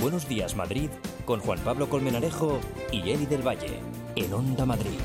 Buenos Días Madrid con Juan Pablo Colmenarejo y Eli del Valle en Onda Madrid.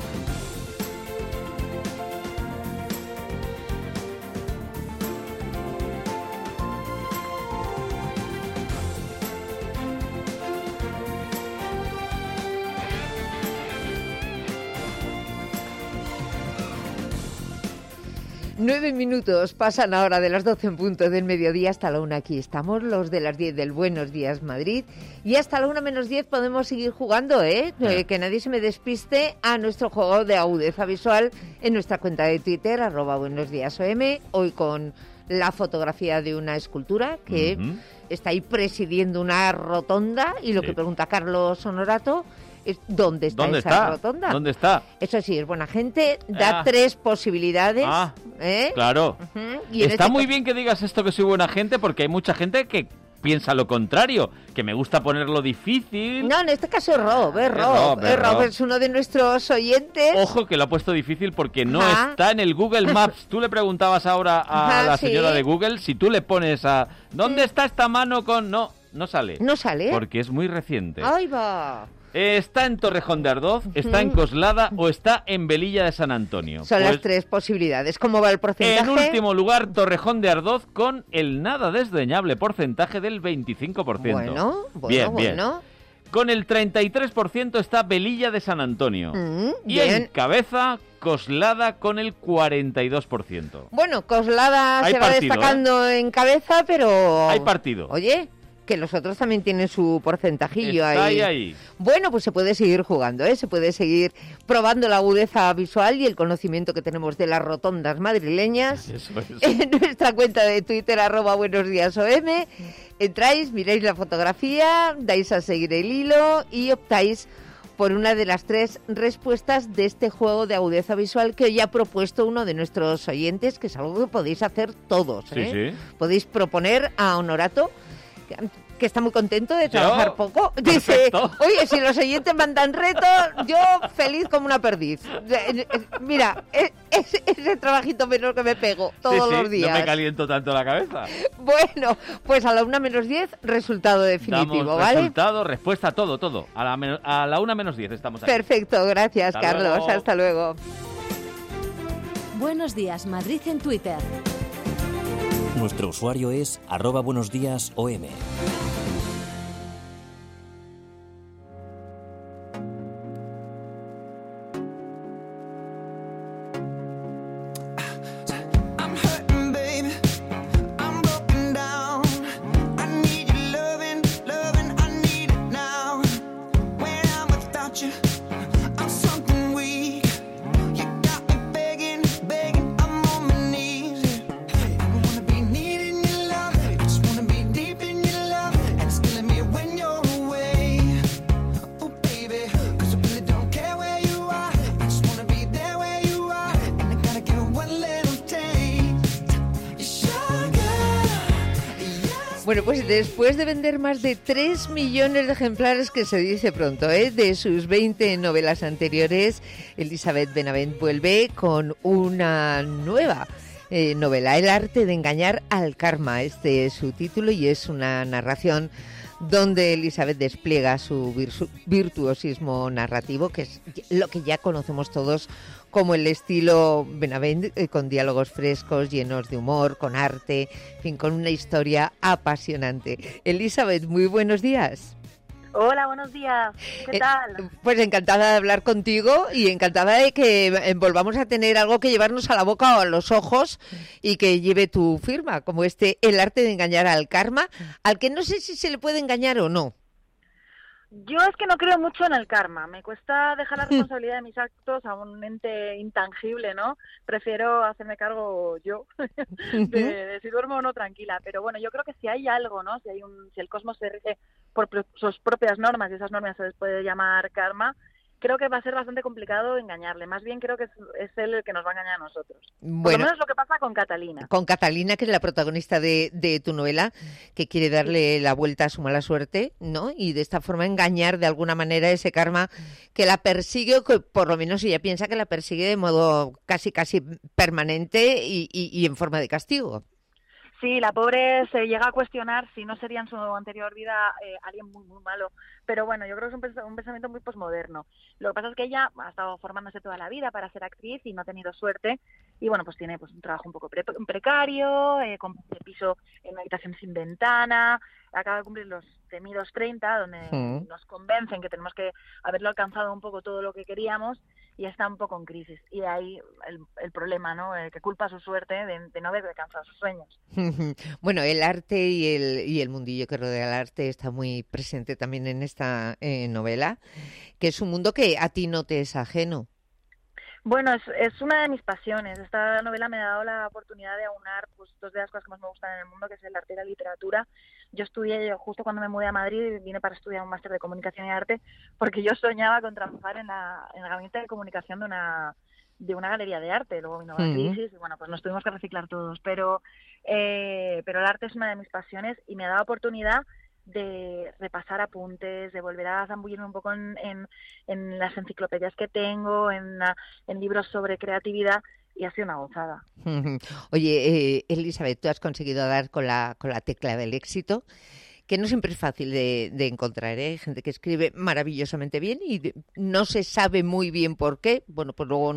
Nueve minutos pasan ahora de las 12 en punto del mediodía hasta la 1. Aquí estamos, los de las 10 del Buenos Días Madrid. Y hasta la 1 menos 10 podemos seguir jugando, que nadie se me despiste, a nuestro juego de agudeza visual en nuestra cuenta de Twitter, @buenosdiasom. Hoy con la fotografía de una escultura que está ahí presidiendo una rotonda. Y lo que pregunta Carlos Honorato es ¿dónde está esa rotonda? ¿Dónde está? Eso sí, es buena gente, da 3 posibilidades. Claro. Y está muy bien que digas esto, que soy buena gente, porque hay mucha gente que piensa lo contrario, que me gusta ponerlo difícil. No, en este caso es Rob, es uno de nuestros oyentes. Ojo, que lo ha puesto difícil porque no está en el Google Maps. Tú le preguntabas ahora a la señora de Google, si tú le pones ¿dónde está esta mano con...? No sale. ¿No sale? Porque es muy reciente. ¡Ahí va! ¿Está en Torrejón de Ardoz, está en Coslada o está en Velilla de San Antonio? Son las 3 posibilidades. ¿Cómo va el porcentaje? En último lugar, Torrejón de Ardoz con el nada desdeñable porcentaje del 25%. Bueno. Con el 33% está Velilla de San Antonio. Y en cabeza, Coslada con el 42%. Bueno, Coslada se va destacando en cabeza, pero... Hay partido. Oye, que los otros también tienen su porcentajillo ahí. Bueno, pues se puede seguir jugando, se puede seguir probando la agudeza visual y el conocimiento que tenemos de las rotondas madrileñas. Eso es. En nuestra cuenta de Twitter, @buenosdiasom. Entráis, miráis la fotografía, dais a seguir el hilo y optáis por una de las 3 respuestas de este juego de agudeza visual que hoy ha propuesto uno de nuestros oyentes, que es algo que podéis hacer todos. Sí. Podéis proponer a Honorato, que está muy contento de trabajar poco. Dice, oye, si los oyentes mandan retos, yo feliz como una perdiz. Mira, ese trabajito menor que me pego todos los días. No me caliento tanto la cabeza. Bueno, pues a la 1 menos 10, resultado definitivo, ¿vale? Resultado, respuesta, todo. A la 1 menos 10 estamos aquí. Perfecto, gracias, Hasta Carlos. luego. Hasta luego. Buenos Días Madrid en Twitter. Nuestro usuario es @buenosdiasom. Bueno, pues después de vender más de 3 millones de ejemplares, que se dice pronto, de sus 20 novelas anteriores, Elisabeth Benavent vuelve con una nueva novela, El arte de engañar al karma. Este es su título y es una narración donde Elisabeth despliega su virtuosismo narrativo, que es lo que ya conocemos todos como el estilo Benavent, con diálogos frescos, llenos de humor, con arte, en fin, con una historia apasionante. Elisabeth, muy buenos días. Hola, buenos días. ¿Qué tal? Pues encantada de hablar contigo y encantada de que volvamos a tener algo que llevarnos a la boca o a los ojos y que lleve tu firma, como El arte de engañar al karma, al que no sé si se le puede engañar o no. Yo es que no creo mucho en el karma. Me cuesta dejar la responsabilidad de mis actos a un ente intangible, ¿no? Prefiero hacerme cargo yo de si duermo o no tranquila. Pero bueno, yo creo que si hay algo, ¿no? Si el cosmos se rige por sus propias normas y esas normas se les puede llamar karma, creo que va a ser bastante complicado engañarle. Más bien creo que es él el que nos va a engañar a nosotros. Bueno, por lo menos lo que pasa con Catalina. Con Catalina, que es la protagonista de tu novela, que quiere darle la vuelta a su mala suerte, ¿no? Y de esta forma engañar de alguna manera ese karma que la persigue, o que por lo menos ella piensa que la persigue de modo casi permanente y en forma de castigo. Sí, la pobre se llega a cuestionar si no sería en su anterior vida alguien muy, muy malo. Pero bueno, yo creo que es un pensamiento muy posmoderno. Lo que pasa es que ella ha estado formándose toda la vida para ser actriz y no ha tenido suerte. Y bueno, pues tiene pues un trabajo un poco precario, con un piso en una habitación sin ventana. Acaba de cumplir los temidos 30, donde nos convencen que tenemos que haberlo alcanzado un poco todo lo que queríamos. Y está un poco en crisis. Y ahí el problema, ¿no? Que culpa su suerte de no haber alcanzado sus sueños. Bueno, el arte y el mundillo que rodea el arte está muy presente también en esta novela, que es un mundo que a ti no te es ajeno. Bueno, es una de mis pasiones. Esta novela me ha dado la oportunidad de aunar pues, dos de las cosas que más me gustan en el mundo, que es el arte y la literatura. Yo estudié, justo cuando me mudé a Madrid, vine para estudiar un máster de comunicación y arte, porque yo soñaba con trabajar en el gabinete de comunicación de una galería de arte. Luego vino la crisis y bueno, pues nos tuvimos que reciclar todos. Pero el arte es una de mis pasiones y me ha dado oportunidad de repasar apuntes, de volver a zambullirme un poco en las enciclopedias que tengo, en libros sobre creatividad, y ha sido una gozada. Oye, Elisabet, tú has conseguido dar con la tecla del éxito, que no siempre es fácil de encontrar, ¿eh? Hay gente que escribe maravillosamente bien y no se sabe muy bien por qué, bueno, pues luego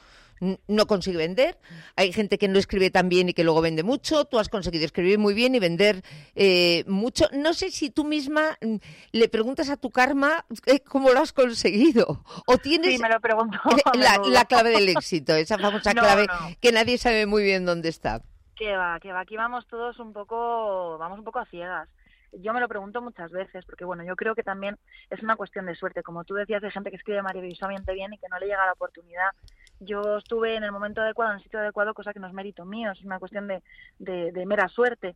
no consigue vender. Hay gente que no escribe tan bien y que luego vende mucho. Tú has conseguido escribir muy bien y vender mucho. No sé si tú misma le preguntas a tu karma cómo lo has conseguido. O tienes sí, me lo pregunto, la clave del éxito, esa famosa clave que nadie sabe muy bien dónde está. Que va. Aquí vamos todos un poco a ciegas. Yo me lo pregunto muchas veces, porque bueno, yo creo que también es una cuestión de suerte. Como tú decías, hay gente que escribe maravillosamente bien y que no le llega la oportunidad. Yo estuve en el momento adecuado, en el sitio adecuado, cosa que no es mérito mío, es una cuestión de mera suerte.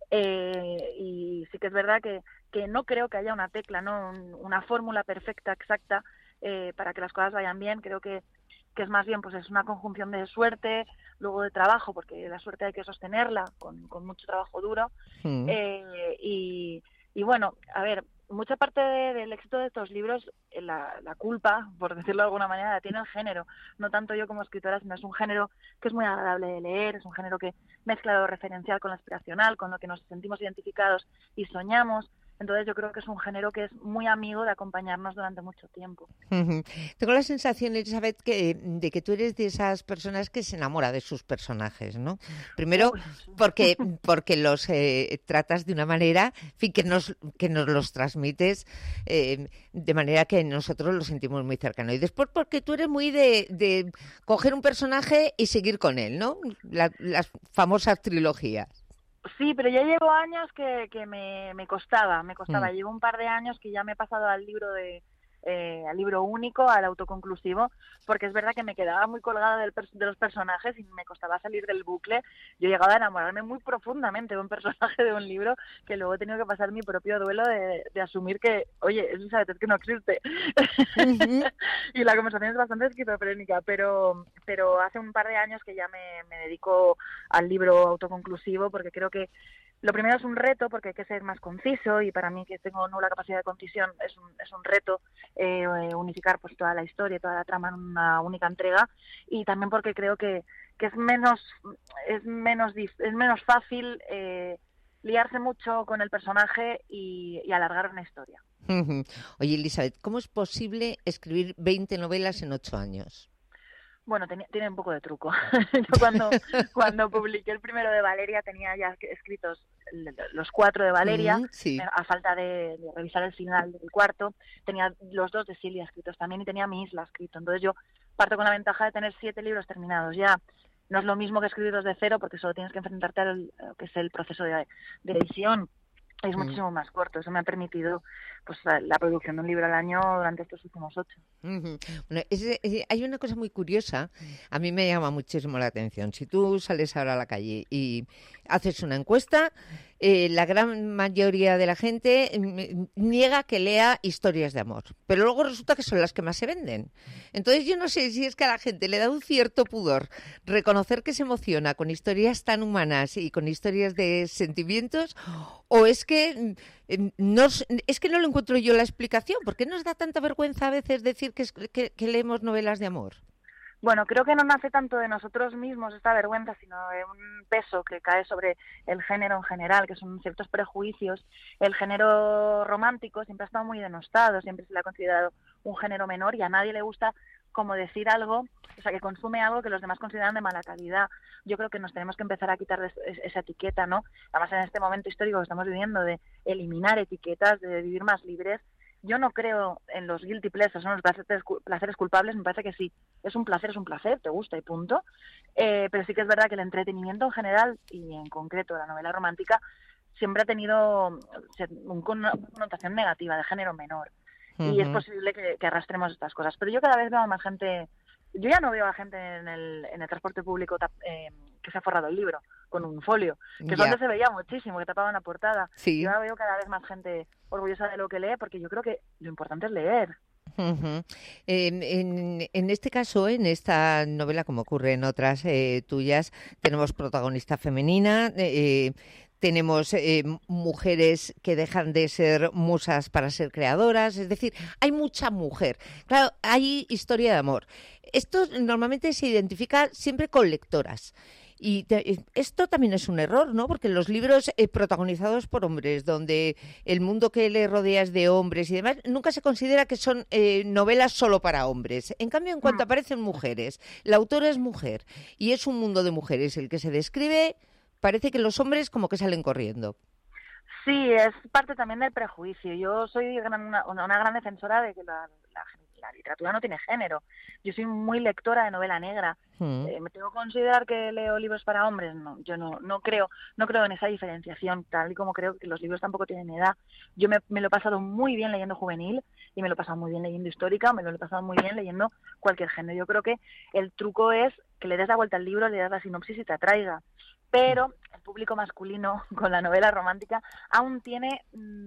Y sí que es verdad que no creo que haya una tecla, ¿no? Una fórmula perfecta, exacta, para que las cosas vayan bien. Creo que es más bien pues es una conjunción de suerte, luego de trabajo, porque la suerte hay que sostenerla con mucho trabajo duro. Y bueno, a ver, mucha parte del éxito de estos libros, la culpa, por decirlo de alguna manera, la tiene el género. No tanto yo como escritora, sino es un género que es muy agradable de leer, es un género que mezcla lo referencial con lo aspiracional, con lo que nos sentimos identificados y soñamos. Entonces yo creo que es un género que es muy amigo de acompañarnos durante mucho tiempo. Tengo la sensación, Elisabet, de que tú eres de esas personas que se enamora de sus personajes, ¿no? Primero, porque los tratas de una manera, en fin, que nos los transmites de manera que nosotros lo sentimos muy cercano. Y después porque tú eres muy de coger un personaje y seguir con él, ¿no? Las famosas trilogías. Sí, pero ya llevo años que me costaba. Llevo un par de años que ya me he pasado al libro al libro único, al autoconclusivo, porque es verdad que me quedaba muy colgada de los personajes y me costaba salir del bucle. Yo llegaba a enamorarme muy profundamente de un personaje de un libro que luego he tenido que pasar mi propio duelo de asumir que, oye, Elisabet, es que no existe. Y la conversación es bastante esquizofrénica, pero hace un par de años que ya me dedico al libro autoconclusivo, porque creo que lo primero es un reto, porque hay que ser más conciso, y para mí, que tengo nula capacidad de concisión, es un reto unificar pues toda la historia, toda la trama en una única entrega, y también porque creo que es menos fácil liarse mucho con el personaje y alargar una historia. Oye, Elisabet, ¿cómo es posible escribir 20 novelas en 8 años? Bueno, tiene un poco de truco. Yo cuando publiqué el primero de Valeria tenía ya escritos los 4 de Valeria, sí. A falta de revisar el final del cuarto. Tenía los 2 de Silvia escritos también y tenía Mi Isla escrito. Entonces yo parto con la ventaja de tener 7 libros terminados ya. No es lo mismo que escribirlos de cero, porque solo tienes que enfrentarte a lo que es el proceso de edición. Es muchísimo más corto. Eso me ha permitido pues la producción de un libro al año durante estos últimos 8. Bueno, hay una cosa muy curiosa, a mí me llama muchísimo la atención. Si tú sales ahora a la calle y haces una encuesta, la gran mayoría de la gente niega que lea historias de amor, pero luego resulta que son las que más se venden. Entonces yo no sé si es que a la gente le da un cierto pudor reconocer que se emociona con historias tan humanas y con historias de sentimientos, o es que no lo encuentro yo la explicación. ¿Por qué nos da tanta vergüenza a veces decir que leemos novelas de amor? Bueno, creo que no nace tanto de nosotros mismos esta vergüenza, sino de un peso que cae sobre el género en general, que son ciertos prejuicios. El género romántico siempre ha estado muy denostado, siempre se le ha considerado un género menor y a nadie le gusta como decir algo, o sea, que consume algo que los demás consideran de mala calidad. Yo creo que nos tenemos que empezar a quitar esa etiqueta, ¿no? Además, en este momento histórico que estamos viviendo, de eliminar etiquetas, de vivir más libres. Yo no creo en los guilty pleasures, son los placeres culpables, me parece que sí. Es un placer, te gusta y punto. Pero sí que es verdad que el entretenimiento en general, y en concreto la novela romántica, siempre ha tenido una connotación negativa de género menor. Y es posible que arrastremos estas cosas. Pero yo cada vez veo a más gente... Yo ya no veo a gente en el transporte público que se ha forrado el libro con un folio, que antes se veía muchísimo, que tapaban la portada. Sí. Yo ahora veo cada vez más gente orgullosa de lo que lee, porque yo creo que lo importante es leer. Uh-huh. En este caso, en esta novela, como ocurre en otras tuyas, tenemos protagonista femenina, tenemos mujeres que dejan de ser musas para ser creadoras, es decir, hay mucha mujer. Claro, hay historia de amor. Esto normalmente se identifica siempre con lectoras. Y esto también es un error, ¿no? Porque los libros protagonizados por hombres, donde el mundo que le rodea es de hombres y demás, nunca se considera que son novelas solo para hombres. En cambio, en cuanto aparecen mujeres, la autora es mujer y es un mundo de mujeres el que se describe, parece que los hombres como que salen corriendo. Sí, es parte también del prejuicio. Yo soy una gran defensora de que la literatura no tiene género. Yo soy muy lectora de novela negra. ¿Me tengo que considerar que leo libros para hombres? No, yo no creo en esa diferenciación, tal y como creo que los libros tampoco tienen edad. Yo me lo he pasado muy bien leyendo juvenil y me lo he pasado muy bien leyendo histórica, me lo he pasado muy bien leyendo cualquier género. Yo creo que el truco es que le des la vuelta al libro, le das la sinopsis y te atraiga. Pero el público masculino con la novela romántica aún tiene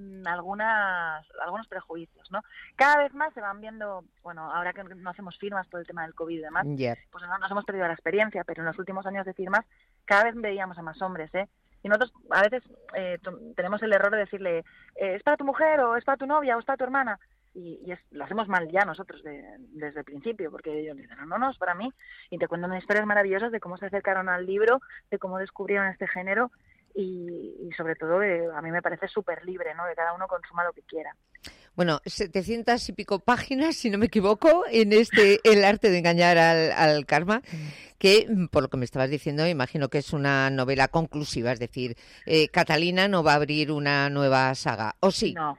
algunos prejuicios, ¿no? Cada vez más se van viendo, bueno, ahora que no hacemos firmas por el tema del COVID y demás, pues no nos hemos perdido la experiencia, pero en los últimos años de firmas cada vez veíamos a más hombres, Y nosotros a veces tenemos el error de decirle, ¿es para tu mujer o es para tu novia o es para tu hermana? Y lo hacemos mal ya nosotros desde el principio, porque ellos dicen, no, es para mí, y te cuentan historias maravillosas de cómo se acercaron al libro, de cómo descubrieron este género, y sobre todo a mí me parece súper libre, ¿no? Que cada uno consuma lo que quiera. Bueno, 700 y pico páginas, si no me equivoco, en El arte de engañar al karma, que, por lo que me estabas diciendo, imagino que es una novela conclusiva, es decir, Catalina no va a abrir una nueva saga, ¿o sí? No.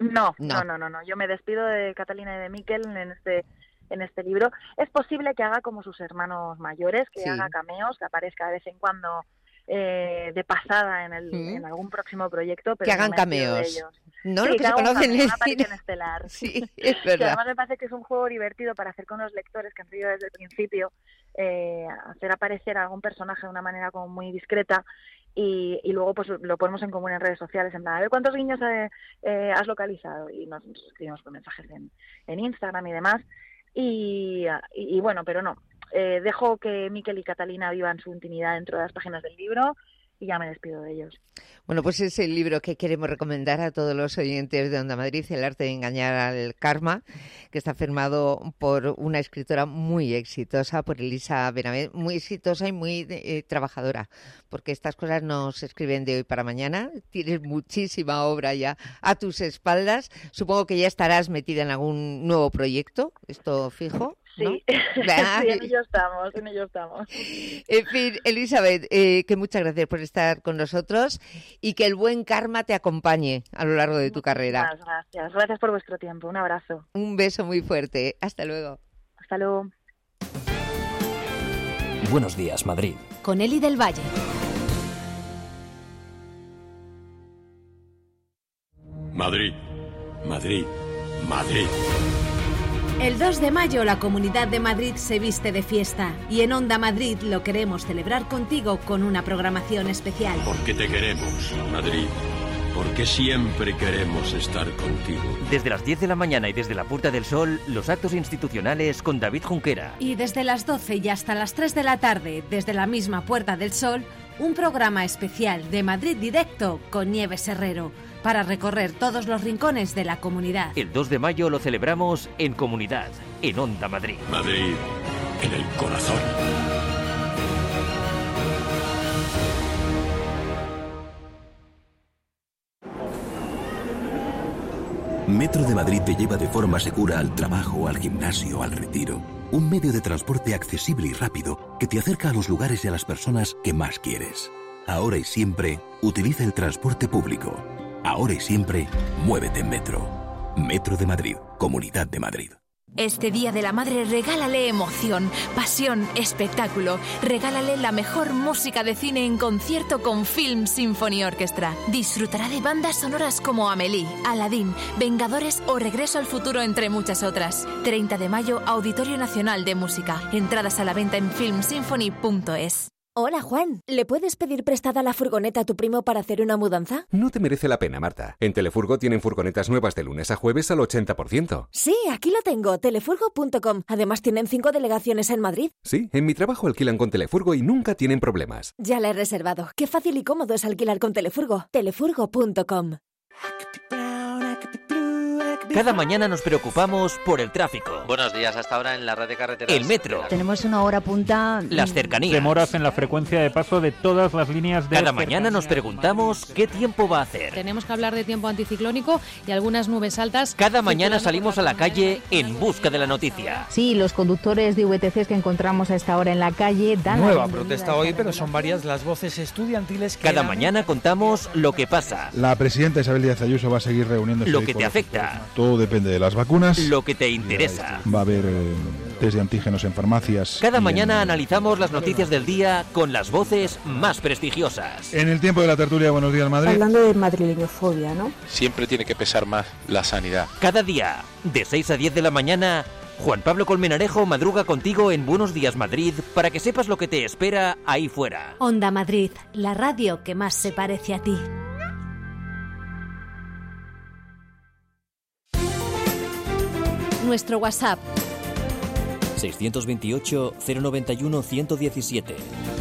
Yo me despido de Catalina y de Miquel en este libro. Es posible que haga como sus hermanos mayores, que haga cameos, que aparezca de vez en cuando de pasada en algún próximo proyecto, pero que hagan cameos. No, sí, lo que se conoce en el cine. Estelar. Sí, es verdad. Que además me parece que es un juego divertido para hacer con los lectores que han sido desde el principio, hacer aparecer a algún personaje de una manera como muy discreta. Y luego pues lo ponemos en común en redes sociales, en plan, a ver cuántos guiños has localizado, y nos escribimos por mensajes en Instagram y demás, y bueno, pero no, dejo que Miquel y Catalina vivan su intimidad dentro de las páginas del libro, y ya me despido de ellos. Bueno, pues es el libro que queremos recomendar a todos los oyentes de Onda Madrid, El arte de engañar al karma, que está firmado por una escritora muy exitosa, por Elisa Benavent, muy exitosa y muy trabajadora, porque estas cosas no se escriben de hoy para mañana. Tienes muchísima obra ya a tus espaldas. Supongo que ya estarás metida en algún nuevo proyecto, esto fijo. ¿No? Sí, sí, en ello estamos. En fin, Elizabeth, que muchas gracias por estar con nosotros y que el buen karma te acompañe a lo largo de tu carrera. Gracias por vuestro tiempo, un abrazo. Un beso muy fuerte, hasta luego. Hasta luego. Buenos días, Madrid. Con Eli del Valle. Madrid, Madrid, Madrid. El 2 de mayo la Comunidad de Madrid se viste de fiesta y en Onda Madrid lo queremos celebrar contigo con una programación especial. Porque te queremos, Madrid. Porque siempre queremos estar contigo. Desde las 10 de la mañana y desde la Puerta del Sol, los actos institucionales con David Junquera. Y desde las 12 y hasta las 3 de la tarde, desde la misma Puerta del Sol, un programa especial de Madrid Directo con Nieves Herrero, para recorrer todos los rincones de la comunidad. El 2 de mayo lo celebramos en comunidad, en Onda Madrid. Madrid, en el corazón. Metro de Madrid te lleva de forma segura al trabajo, al gimnasio, al retiro. Un medio de transporte accesible y rápido que te acerca a los lugares y a las personas que más quieres. Ahora y siempre, utiliza el transporte público. Ahora y siempre, muévete en Metro. Metro de Madrid, Comunidad de Madrid. Este Día de la Madre regálale emoción, pasión, espectáculo. Regálale la mejor música de cine en concierto con Film Symphony Orchestra. Disfrutará de bandas sonoras como Amélie, Aladdin, Vengadores o Regreso al Futuro, entre muchas otras. 30 de mayo, Auditorio Nacional de Música. Entradas a la venta en filmsymphony.es. Hola, Juan. ¿Le puedes pedir prestada la furgoneta a tu primo para hacer una mudanza? No te merece la pena, Marta. En Telefurgo tienen furgonetas nuevas de lunes a jueves al 80%. Sí, aquí lo tengo, telefurgo.com. Además tienen 5 delegaciones en Madrid. Sí, en mi trabajo alquilan con Telefurgo y nunca tienen problemas. Ya la he reservado. Qué fácil y cómodo es alquilar con Telefurgo. Telefurgo.com. Cada mañana nos preocupamos por el tráfico. Buenos días, hasta ahora en la red de carreteras. El metro. Tenemos una hora punta. Las cercanías. Demoras en la frecuencia de paso de todas las líneas de Cada mañana nos preguntamos qué tiempo va a hacer. Tenemos que hablar de tiempo anticiclónico y algunas nubes altas. Cada mañana salimos a la calle en busca de la noticia. Sí, los conductores de VTCs que encontramos a esta hora en la calle dan nueva protesta hoy, pero son varias las voces estudiantiles que... Cada mañana contamos lo que pasa. La presidenta Isabel Díaz Ayuso va a seguir reuniéndose. Lo que te afecta. Todo depende de las vacunas. Lo que te interesa. Va a haber test de antígenos en farmacias. Cada mañana analizamos las noticias del día con las voces más prestigiosas. En el tiempo de la tertulia, Buenos Días Madrid. Hablando de madrileñofobia, ¿no? Siempre tiene que pesar más la sanidad. Cada día, de 6 a 10 de la mañana, Juan Pablo Colmenarejo madruga contigo en Buenos Días Madrid para que sepas lo que te espera ahí fuera. Onda Madrid, la radio que más se parece a ti. Nuestro WhatsApp 628 091 117.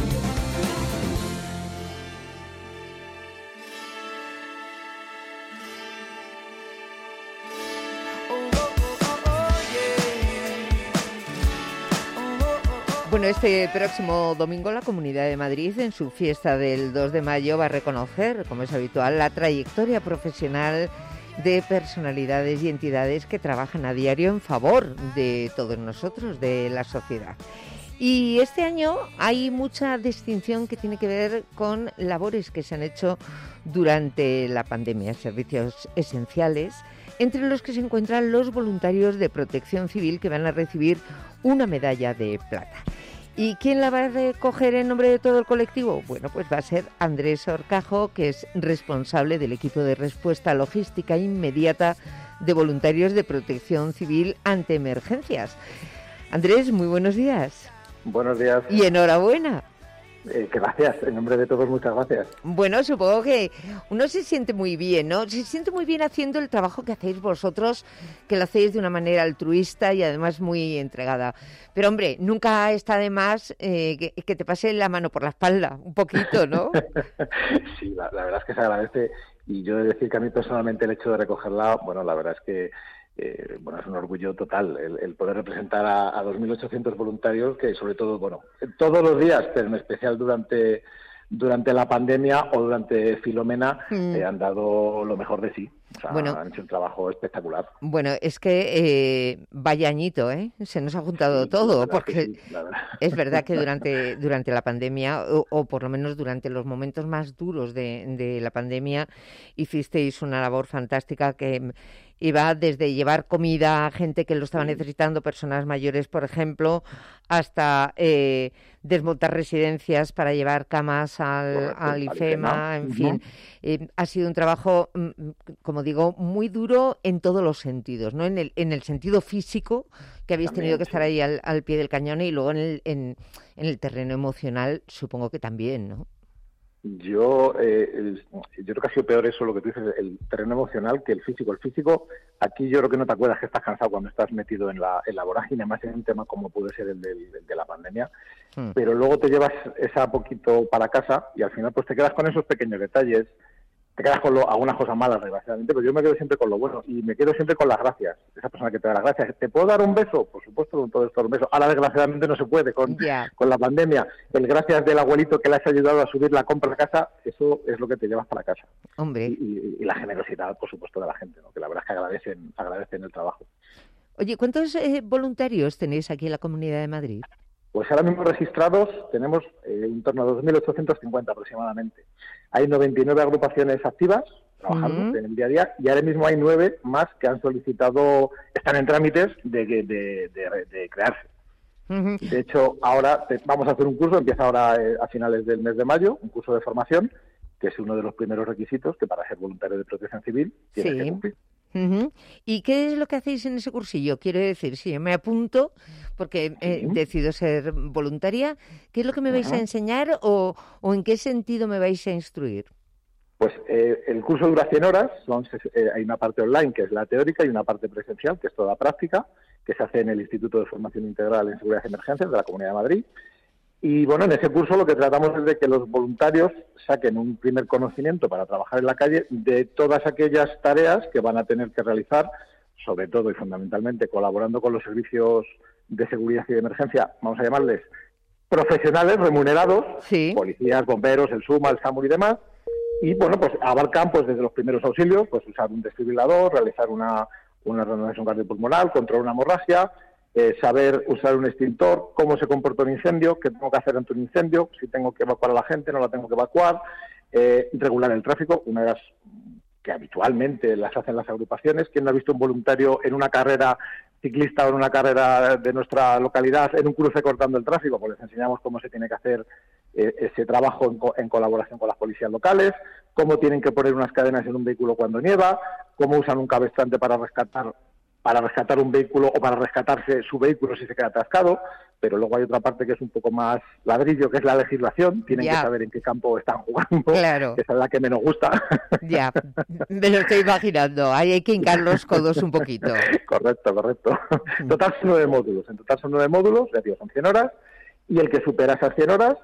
Bueno, este próximo domingo la Comunidad de Madrid, en su fiesta del 2 de mayo, va a reconocer, como es habitual, la trayectoria profesional de personalidades y entidades que trabajan a diario en favor de todos nosotros, de la sociedad. Y este año hay mucha distinción que tiene que ver con labores que se han hecho durante la pandemia, servicios esenciales, entre los que se encuentran los voluntarios de Protección Civil, que van a recibir una medalla de plata. ¿Y quién la va a recoger en nombre de todo el colectivo? Bueno, pues va a ser Andrés Horcajo, que es responsable del equipo de respuesta logística inmediata de voluntarios de Protección Civil ante emergencias. Andrés, muy buenos días. Buenos días. Y enhorabuena. Gracias, en nombre de todos, muchas gracias. Bueno, supongo que uno se siente muy bien, ¿no? Se siente muy bien haciendo el trabajo que hacéis vosotros, que lo hacéis de una manera altruista y además muy entregada. Pero, hombre, nunca está de más que te pase la mano por la espalda, un poquito, ¿no? Sí, la verdad es que se agradece. Y yo he de decir que a mí personalmente el hecho de recogerla, bueno, la verdad es que es un orgullo total el poder representar a 2.800 voluntarios que, sobre todo, bueno, todos los días, pero en especial durante la pandemia o durante Filomena, han dado lo mejor de sí. O sea, bueno, han hecho un trabajo espectacular. Bueno, es que vaya añito, se nos ha juntado todo, porque sí, es verdad que durante la pandemia, o por lo menos durante los momentos más duros de la pandemia, hicisteis una labor fantástica que iba desde llevar comida a gente que lo estaba necesitando, personas mayores, por ejemplo, hasta desmontar residencias para llevar camas al IFEMA, en fin. Ha sido un trabajo, como digo, muy duro en todos los sentidos, ¿no? En el sentido físico, que habéis tenido que estar ahí al pie del cañón, y luego en el terreno emocional, supongo que también, ¿no? Yo creo que ha sido peor eso, lo que tú dices, el terreno emocional, que el físico. El físico, aquí yo creo que no te acuerdas que estás cansado cuando estás metido en la vorágine, más en un tema como puede ser el de la pandemia, pero luego te llevas esa poquito para casa y al final pues te quedas con esos pequeños detalles te quedas con algunas cosas malas, desgraciadamente, pero yo me quedo siempre con lo bueno y me quedo siempre con las gracias. Esa persona que te da las gracias. ¿Te puedo dar un beso? Por supuesto, con todo esto un beso. Ahora, desgraciadamente, no se puede con la pandemia. El gracias del abuelito que le has ayudado a subir la compra a casa, eso es lo que te llevas para casa. Hombre. Y la generosidad, por supuesto, de la gente, ¿no? Que la verdad es que agradecen el trabajo. Oye, ¿cuántos voluntarios tenéis aquí en la Comunidad de Madrid? Pues ahora mismo registrados tenemos en torno a 2.850 aproximadamente. Hay 99 agrupaciones activas trabajando en el día a día y ahora mismo hay 9 más que han solicitado, están en trámites de crearse. De hecho, ahora vamos a hacer un curso, empieza ahora a finales del mes de mayo, un curso de formación, que es uno de los primeros requisitos que para ser voluntario de protección civil tienes que cumplir. ¿Y qué es lo que hacéis en ese cursillo? Quiero decir, si yo me apunto porque decido ser voluntaria, ¿qué es lo que me vais a enseñar o en qué sentido me vais a instruir? Pues el curso dura 100 horas, hay una parte online que es la teórica y una parte presencial que es toda práctica, que se hace en el Instituto de Formación Integral en Seguridad y Emergencias de la Comunidad de Madrid. Y bueno, en ese curso lo que tratamos es de que los voluntarios saquen un primer conocimiento para trabajar en la calle de todas aquellas tareas que van a tener que realizar, sobre todo y fundamentalmente colaborando con los servicios de seguridad y de emergencia, vamos a llamarles profesionales remunerados, policías, bomberos, el SUMA, el SAMUR y demás. Y bueno, pues abarcan pues desde los primeros auxilios, pues usar un desfibrilador, realizar una reanimación cardiopulmonar, controlar una hemorragia, saber usar un extintor, cómo se comporta un incendio, qué tengo que hacer ante un incendio, si tengo que evacuar a la gente, no la tengo que evacuar, regular el tráfico, una de las que habitualmente las hacen las agrupaciones. ¿Quién no ha visto un voluntario en una carrera ciclista o en una carrera de nuestra localidad en un cruce cortando el tráfico? Pues les enseñamos cómo se tiene que hacer ese trabajo en colaboración con las policías locales, cómo tienen que poner unas cadenas en un vehículo cuando nieva, cómo usan un cabestrante para rescatar un vehículo o para rescatarse su vehículo si se queda atascado. Pero luego hay otra parte que es un poco más ladrillo, que es la legislación. Tienen que saber en qué campo están jugando. Claro. Esa es la que menos gusta. Ya, me lo estoy imaginando. Ahí hay que hincar los codos un poquito. Correcto. En total son 9 módulos. Ya digo, son 100 horas. Y el que supera esas 100 horas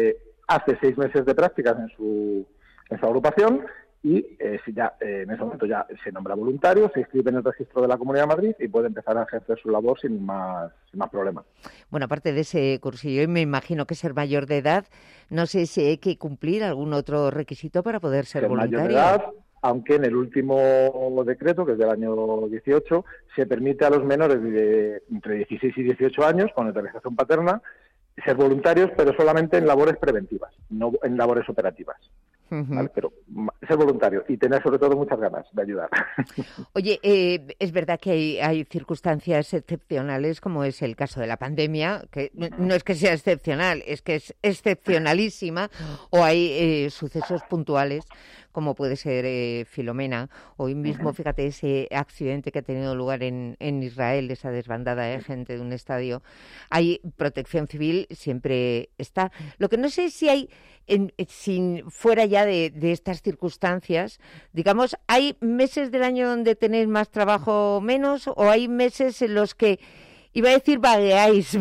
hace 6 meses de prácticas en su agrupación. Y en ese momento ya se nombra voluntario, se inscribe en el registro de la Comunidad de Madrid y puede empezar a ejercer su labor sin más problemas. Bueno, aparte de ese cursillo, y me imagino que ser mayor de edad, no sé si hay que cumplir algún otro requisito para poder ser voluntario. Mayor de edad, aunque en el último decreto, que es del año 18, se permite a los menores de entre 16 y 18 años, con autorización paterna, ser voluntarios, pero solamente en labores preventivas, no en labores operativas. ¿Vale? Pero ser voluntario y tener sobre todo muchas ganas de ayudar. Oye, es verdad que hay circunstancias excepcionales, como es el caso de la pandemia, que no es que sea excepcional, es que es excepcionalísima, o hay sucesos puntuales, como puede ser Filomena. Hoy mismo, fíjate, ese accidente que ha tenido lugar en Israel, esa desbandada de gente de un estadio. Hay protección civil, siempre está. Lo que no sé es si hay, sin fuera ya de estas circunstancias, digamos, ¿hay meses del año donde tenéis más trabajo o menos? ¿O hay meses en los que, iba a decir vagueáis,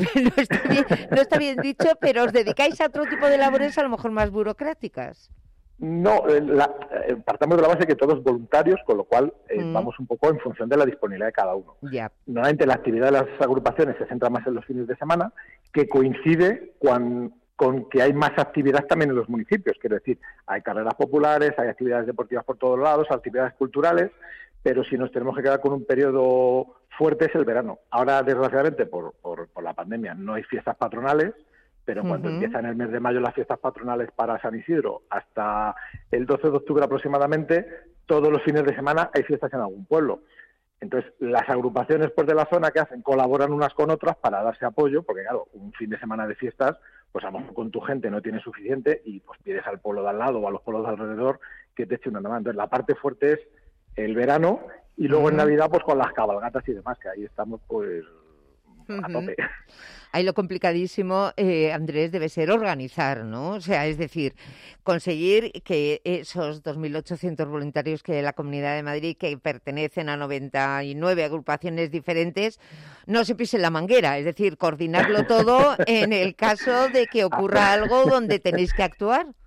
no está bien dicho, pero os dedicáis a otro tipo de labores a lo mejor más burocráticas? No, partamos de la base que todos voluntarios, con lo cual vamos un poco en función de la disponibilidad de cada uno. Normalmente la actividad de las agrupaciones se centra más en los fines de semana, que coincide con que hay más actividad también en los municipios. Quiero decir, hay carreras populares, hay actividades deportivas por todos lados, actividades culturales, pero si nos tenemos que quedar con un periodo fuerte es el verano. Ahora, desgraciadamente, por la pandemia, no hay fiestas patronales, pero cuando empiezan el mes de mayo las fiestas patronales para San Isidro, hasta el 12 de octubre aproximadamente, todos los fines de semana hay fiestas en algún pueblo. Entonces, las agrupaciones pues de la zona que hacen, colaboran unas con otras para darse apoyo, porque claro, un fin de semana de fiestas, pues a lo mejor con tu gente no tienes suficiente y pues pides al pueblo de al lado o a los pueblos de alrededor que te echen una mano. Entonces, la parte fuerte es el verano y luego en Navidad pues con las cabalgatas y demás, que ahí estamos pues a tope. Ahí lo complicadísimo, Andrés, debe ser organizar, ¿no? O sea, es decir, conseguir que esos 2.800 voluntarios que la Comunidad de Madrid, que pertenecen a 99 agrupaciones diferentes, no se pisen la manguera. Es decir, coordinarlo todo en el caso de que ocurra algo donde tenéis que actuar.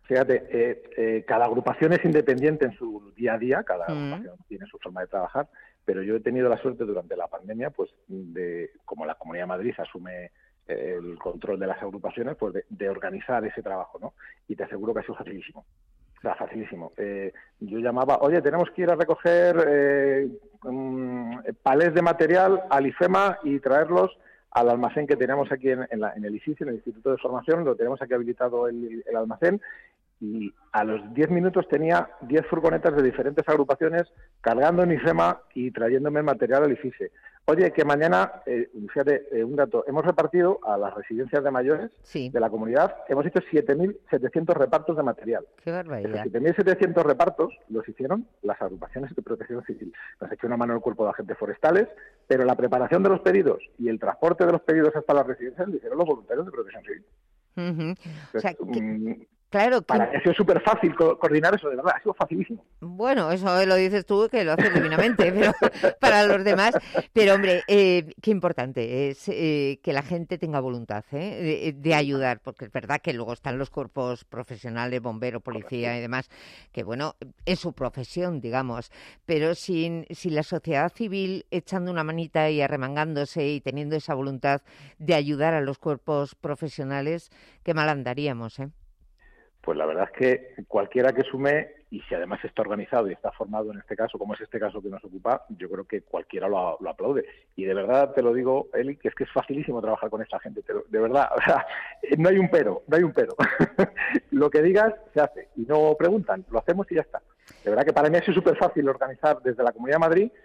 Fíjate, cada agrupación es independiente en su día a día, cada agrupación tiene su forma de trabajar, pero yo he tenido la suerte durante la pandemia, pues, como la Comunidad de Madrid asume el control de las agrupaciones, pues de organizar ese trabajo, ¿no? Y te aseguro que ha sido facilísimo. O sea, facilísimo. Yo llamaba, oye, tenemos que ir a recoger palés de material al IFEMA y traerlos al almacén que tenemos aquí en el ISIC, en el Instituto de Formación, lo tenemos aquí habilitado el almacén, y a los 10 minutos tenía 10 furgonetas de diferentes agrupaciones cargando en IFEMA y trayéndome material al IFISE. Oye, que mañana, fíjate, un dato, hemos repartido a las residencias de mayores de la comunidad, hemos hecho 7.700 repartos de material. ¡Qué barbaridad! Esos 7.700 repartos los hicieron las agrupaciones de protección civil. Nos ha hecho una mano el cuerpo de agentes forestales, pero la preparación de los pedidos y el transporte de los pedidos hasta las residencias lo hicieron los voluntarios de protección civil. O sea, claro, para mí ha sido súper fácil coordinar eso, de verdad, ha sido facilísimo. Bueno, eso lo dices tú, que lo haces divinamente, pero para los demás. Pero, hombre, qué importante es que la gente tenga voluntad de ayudar, porque es verdad que luego están los cuerpos profesionales, bombero, policía y demás, que, bueno, es su profesión, digamos, pero sin la sociedad civil echando una manita y arremangándose y teniendo esa voluntad de ayudar a los cuerpos profesionales, qué mal andaríamos, ¿eh? Pues la verdad es que cualquiera que sume, y si además está organizado y está formado en este caso, como es este caso que nos ocupa, yo creo que cualquiera lo aplaude. Y de verdad te lo digo, Eli, que es facilísimo trabajar con esta gente, de verdad, o sea, no hay un pero. Lo que digas se hace, y no preguntan, lo hacemos y ya está. De verdad que para mí ha sido súper fácil organizar desde la Comunidad de Madrid.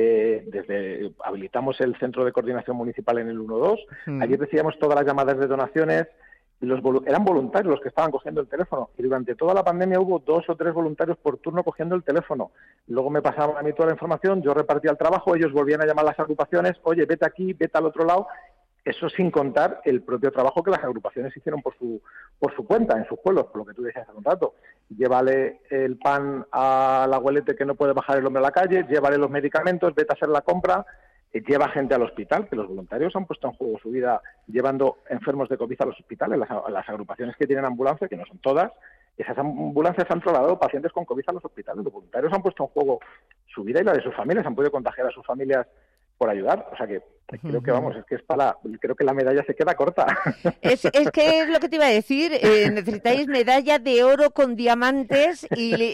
Habilitamos el Centro de Coordinación Municipal en el 112, allí recibíamos todas las llamadas de donaciones. Eran voluntarios los que estaban cogiendo el teléfono, y durante toda la pandemia hubo 2 o 3 voluntarios por turno cogiendo el teléfono. Luego me pasaban a mí toda la información, yo repartía el trabajo, ellos volvían a llamar a las agrupaciones, oye, vete aquí, vete al otro lado. Eso sin contar el propio trabajo que las agrupaciones hicieron por su cuenta, en sus pueblos, por lo que tú decías hace un rato. Llévale el pan al abuelete que no puede bajar el hombre a la calle, llévale los medicamentos, vete a hacer la compra. Lleva gente al hospital, que los voluntarios han puesto en juego su vida llevando enfermos de COVID a los hospitales. Las agrupaciones que tienen ambulancia, que no son todas, esas ambulancias han trasladado pacientes con COVID a los hospitales. Los voluntarios han puesto en juego su vida y la de sus familias, han podido contagiar a sus familias por ayudar. O sea que creo que creo que la medalla se queda corta. Es que es lo que te iba a decir, necesitáis medalla de oro con diamantes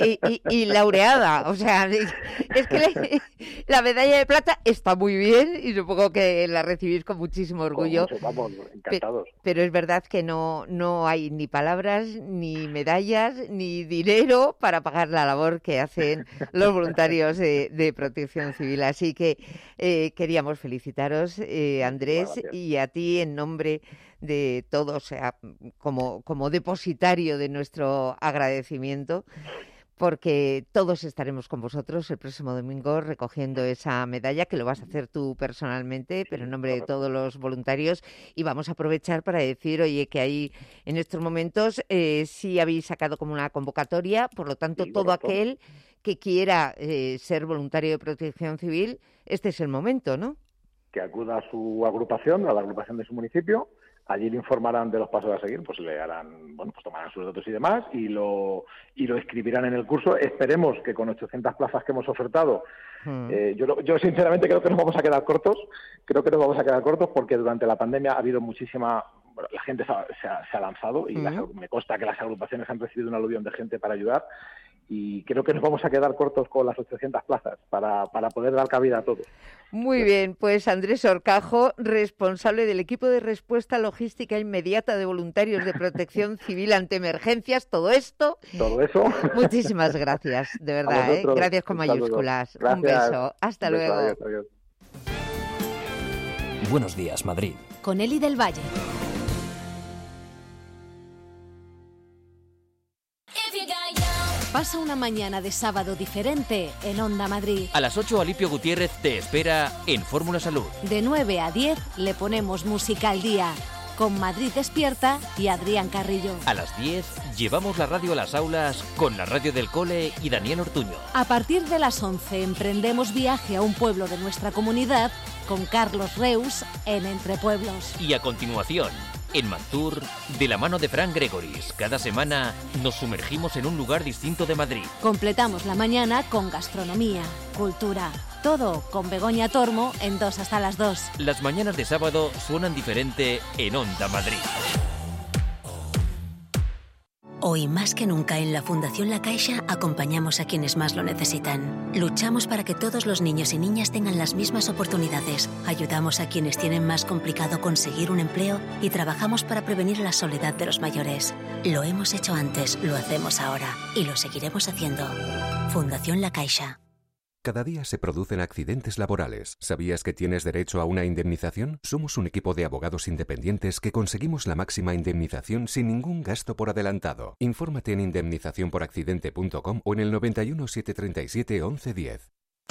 y laureada. O sea, es que la medalla de plata está muy bien y supongo que la recibís con muchísimo orgullo. Vamos, encantados. Pero es verdad que no hay ni palabras, ni medallas, ni dinero para pagar la labor que hacen los voluntarios de Protección Civil. Así que queríamos felicitaros, Andrés, y a ti en nombre de todos, como depositario de nuestro agradecimiento, porque todos estaremos con vosotros el próximo domingo recogiendo esa medalla, que lo vas a hacer tú personalmente, pero en nombre de todos los voluntarios, y vamos a aprovechar para decir, oye, que ahí en estos momentos sí habéis sacado como una convocatoria, por lo tanto, todo aquel que quiera ser voluntario de Protección Civil, este es el momento, ¿no? Que acuda a su agrupación, a la agrupación de su municipio, allí le informarán de los pasos a seguir, pues le harán, pues tomarán sus datos y demás, y lo escribirán en el curso. Esperemos que con 800 plazas que hemos ofertado, yo sinceramente creo que nos vamos a quedar cortos, porque durante la pandemia ha habido muchísima... Bueno, la gente se ha lanzado y me consta que las agrupaciones han recibido un aluvión de gente para ayudar, y creo que nos vamos a quedar cortos con las 800 plazas para poder dar cabida a todos. Muy bien, pues Andrés Horcajo, responsable del equipo de respuesta logística inmediata de voluntarios de Protección Civil ante emergencias, todo eso. Muchísimas gracias, de verdad, gracias con mayúsculas. Gracias. Un beso, hasta luego. Adiós. Buenos días, Madrid. Con Eli del Valle. Pasa una mañana de sábado diferente en Onda Madrid. A las 8 Alipio Gutiérrez te espera en Fórmula Salud. De 9 a 10 le ponemos música al día, con Madrid Despierta y Adrián Carrillo. A las 10 llevamos la radio a las aulas con la radio del cole y Daniel Ortuño. A partir de las 11 emprendemos viaje a un pueblo de nuestra comunidad con Carlos Reus en Entre Pueblos. Y a continuación, En Mantur, de la mano de Fran Gregoris, cada semana nos sumergimos en un lugar distinto de Madrid. Completamos la mañana con gastronomía, cultura, todo con Begoña Tormo en 2 hasta las 2. Las mañanas de sábado suenan diferente en Onda Madrid. Hoy más que nunca en la Fundación La Caixa acompañamos a quienes más lo necesitan. Luchamos para que todos los niños y niñas tengan las mismas oportunidades. Ayudamos a quienes tienen más complicado conseguir un empleo y trabajamos para prevenir la soledad de los mayores. Lo hemos hecho antes, lo hacemos ahora y lo seguiremos haciendo. Fundación La Caixa. Cada día se producen accidentes laborales. ¿Sabías que tienes derecho a una indemnización? Somos un equipo de abogados independientes que conseguimos la máxima indemnización sin ningún gasto por adelantado. Infórmate en indemnizacionporaccidente.com o en el 91 737 1110.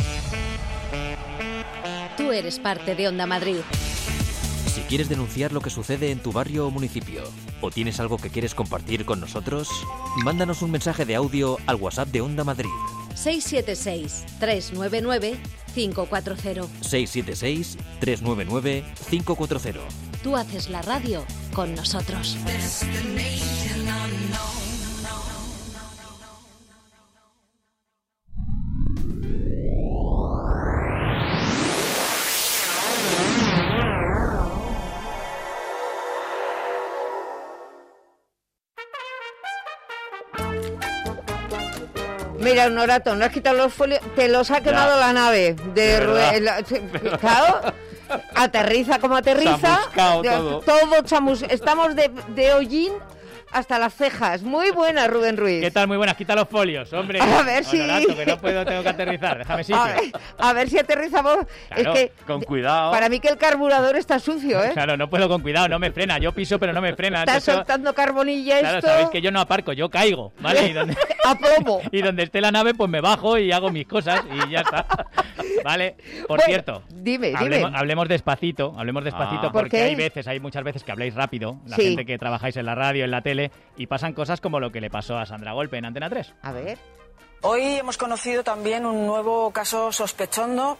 Tú eres parte de Onda Madrid. Si quieres denunciar lo que sucede en tu barrio o municipio, o tienes algo que quieres compartir con nosotros, mándanos un mensaje de audio al WhatsApp de Onda Madrid. 676-399-540. 676-399-540. Tú haces la radio con nosotros. Mira, Honorato, no has quitado los folios, te los ha quemado la nave de Rubén. Claro, aterriza como aterriza. Todo chamuscado. Estamos de hollín hasta las cejas. Muy buena, Rubén Ruiz. ¿Qué tal? Muy buenas. Quita los folios, hombre. A ver si... Honorato, que no puedo, tengo que aterrizar. Déjame sitio. A ver si aterrizamos. Claro, es que con cuidado. Para mí que el carburador está sucio, ¿eh? Claro, no puedo con cuidado, no me frena. Yo piso, pero no me frena. Está soltando carbonilla claro, esto. Sabéis que yo no aparco, yo caigo, ¿vale? A plomo. Y donde esté la nave, pues me bajo y hago mis cosas y ya está. ¿Vale? Por cierto, hablemos despacito, porque hay muchas veces que habláis rápido, la gente que trabajáis en la radio, en la tele, y pasan cosas como lo que le pasó a Sandra Golpe en Antena 3. A ver. Hoy hemos conocido también un nuevo caso sospechoso,